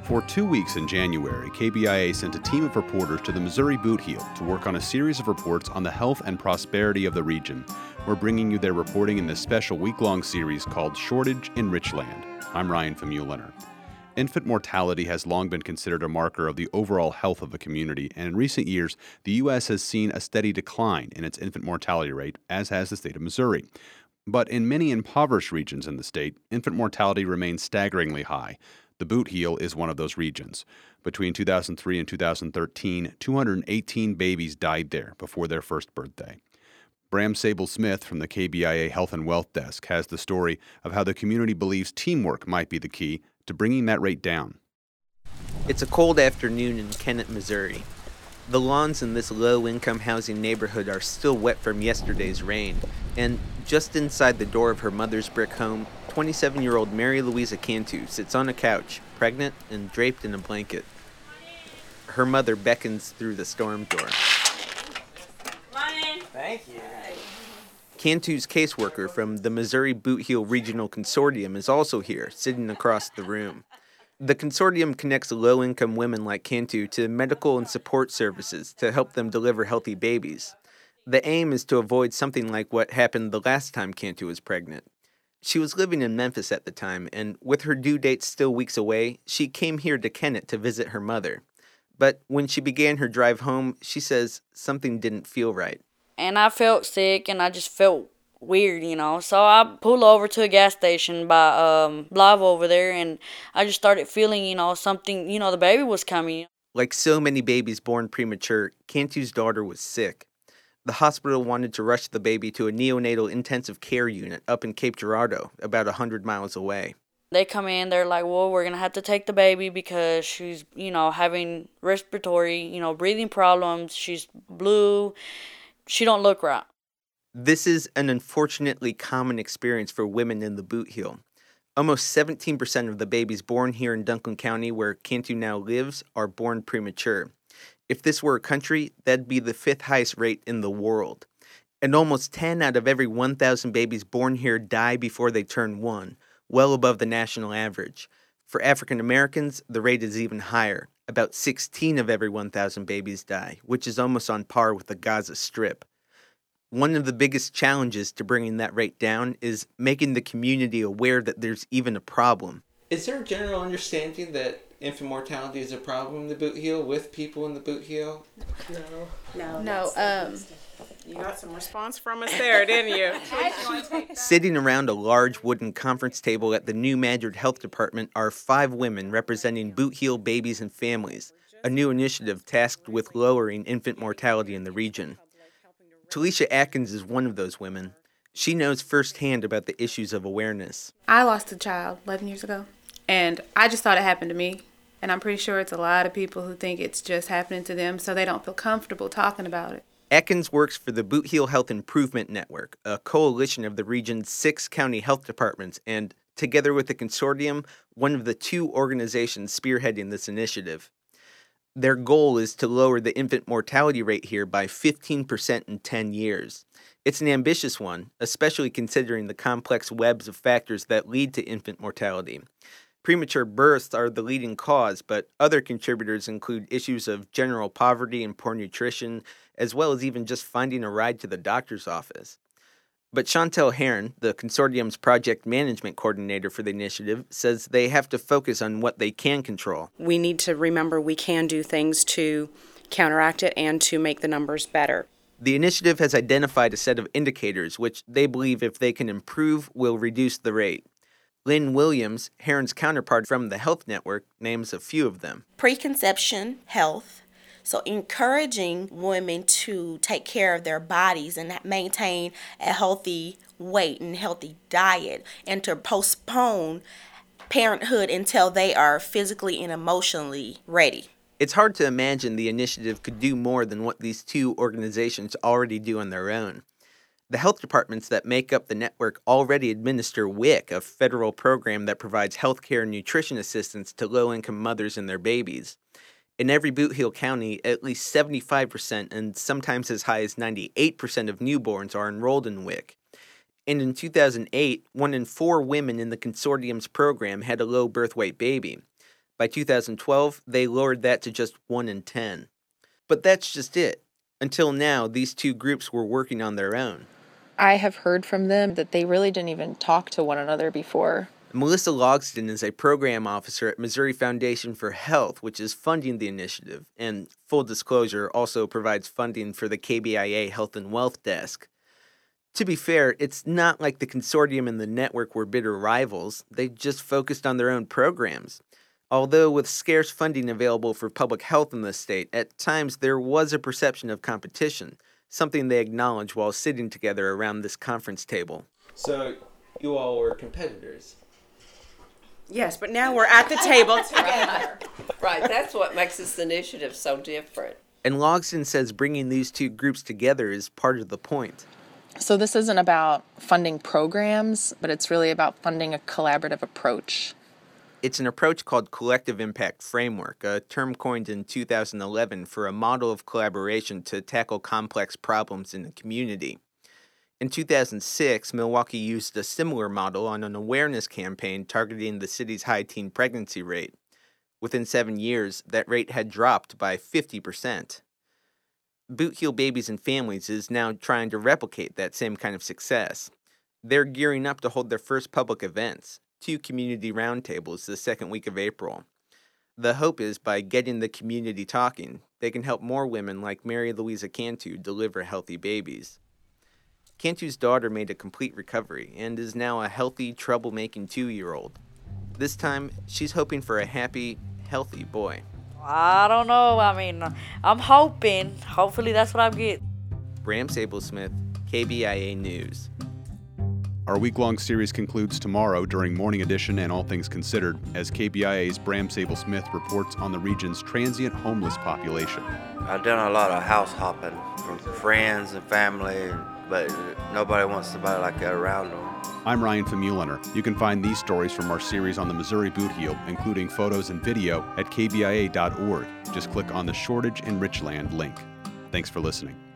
For 2 weeks in January, KBIA sent a team of reporters to the Missouri Boot Heel to work on a series of reports on the health and prosperity of the region. We're bringing you their reporting in this special week-long series called Shortage in Rich Land. I'm Ryan Famuliner. Infant mortality has long been considered a marker of the overall health of the community, and in recent years, the U.S. has seen a steady decline in its infant mortality rate, as has the state of Missouri. But in many impoverished regions in the state, infant mortality remains staggeringly high. The Boot Heel is one of those regions. Between 2003 and 2013, 218 babies died there before their first birthday. Bram Sable-Smith from the KBIA Health and Wealth Desk has the story of how the community believes teamwork might be the key to bringing that rate down. It's a cold afternoon in Kennett, Missouri. The lawns in this low-income housing neighborhood are still wet from yesterday's rain, and just inside the door of her mother's brick home, 27-year-old Mary Louisa Cantu sits on a couch, pregnant and draped in a blanket. Her mother beckons through the storm door. Come on in. Thank you. Cantu's caseworker from the Missouri Boot Heel Regional Consortium is also here, sitting across the room. The consortium connects low-income women like Cantu to medical and support services to help them deliver healthy babies. The aim is to avoid something like what happened the last time Cantu was pregnant. She was living in Memphis at the time, and with her due date still weeks away, she came here to Kennett to visit her mother. But when she began her drive home, she says something didn't feel right. And I felt sick, and I just felt weird, So I pulled over to a gas station by Live over there, and I just started feeling, something, the baby was coming. Like so many babies born premature, Cantu's daughter was sick. The hospital wanted to rush the baby to a neonatal intensive care unit up in Cape Girardeau, about 100 miles away. They come in, they're like, well, we're going to have to take the baby because she's, having respiratory, breathing problems. She's blue. She don't look right. This is an unfortunately common experience for women in the Boot Heel. Almost 17% of the babies born here in Dunklin County, where Cantu now lives, are born premature. If this were a country, that'd be the 5th highest rate in the world. And almost 10 out of every 1,000 babies born here die before they turn 1, well above the national average. For African Americans, the rate is even higher. About 16 of every 1,000 babies die, which is almost on par with the Gaza Strip. One of the biggest challenges to bringing that rate down is making the community aware that there's even a problem. Is there a general understanding that infant mortality is a problem in the Boot Heel with people in the Boot Heel? No. You got some response from us there, didn't you? Sitting around a large wooden conference table at the New Madrid Health Department are 5 women representing Boot Heel babies and families, a new initiative tasked with lowering infant mortality in the region. Talisha Atkins is one of those women. She knows firsthand about the issues of awareness. I lost a child 11 years ago, and I just thought it happened to me. And I'm pretty sure it's a lot of people who think it's just happening to them, so they don't feel comfortable talking about it. Atkins works for the Boot Heel Health Improvement Network, a coalition of the region's 6 county health departments, and, together with the consortium, one of the 2 organizations spearheading this initiative. Their goal is to lower the infant mortality rate here by 15% in 10 years. It's an ambitious one, especially considering the complex webs of factors that lead to infant mortality. Premature births are the leading cause, but other contributors include issues of general poverty and poor nutrition, as well as even just finding a ride to the doctor's office. But Chantel Heron, the consortium's project management coordinator for the initiative, says they have to focus on what they can control. We need to remember we can do things to counteract it and to make the numbers better. The initiative has identified a set of indicators which they believe if they can improve will reduce the rate. Lynn Williams, Heron's counterpart from the Health Network, names a few of them. Preconception, health. So encouraging women to take care of their bodies and maintain a healthy weight and healthy diet, and to postpone parenthood until they are physically and emotionally ready. It's hard to imagine the initiative could do more than what these 2 organizations already do on their own. The health departments that make up the network already administer WIC, a federal program that provides health care and nutrition assistance to low-income mothers and their babies. In every Boot Heel county, at least 75% and sometimes as high as 98% of newborns are enrolled in WIC. And in 2008, 1 in 4 women in the consortium's program had a low birth weight baby. By 2012, they lowered that to just 1 in 10. But that's just it. Until now, these two groups were working on their own. I have heard from them that they really didn't even talk to one another before. Melissa Logsdon is a program officer at Missouri Foundation for Health, which is funding the initiative, and full disclosure, also provides funding for the KBIA Health and Wealth Desk. To be fair, it's not like the consortium and the network were bitter rivals. They just focused on their own programs. Although with scarce funding available for public health in the state, at times there was a perception of competition, something they acknowledged while sitting together around this conference table. So you all were competitors. Yes, but now we're at the table together. Right, that's what makes this initiative so different. And Logsdon says bringing these two groups together is part of the point. So this isn't about funding programs, but it's really about funding a collaborative approach. It's an approach called Collective Impact Framework, a term coined in 2011 for a model of collaboration to tackle complex problems in the community. In 2006, Milwaukee used a similar model on an awareness campaign targeting the city's high teen pregnancy rate. Within 7 years, that rate had dropped by 50%. Boot Heel Babies and Families is now trying to replicate that same kind of success. They're gearing up to hold their first public events, 2 community roundtables the second week of April. The hope is by getting the community talking, they can help more women like Mary Louisa Cantu deliver healthy babies. Cantu's daughter made a complete recovery and is now a healthy, troublemaking 2-year-old. This time, she's hoping for a happy, healthy boy. I don't know. I mean, I'm hoping. Hopefully that's what I get. Bram Sable-Smith, KBIA News. Our week-long series concludes tomorrow during Morning Edition and All Things Considered as KBIA's Bram Sable-Smith reports on the region's transient homeless population. I've done a lot of house hopping from friends and family, but nobody wants somebody like that around them. I'm Ryan Famuliner. You can find these stories from our series on the Missouri Boot Heel, including photos and video, at kbia.org. Just click on the Shortage in Richland link. Thanks for listening.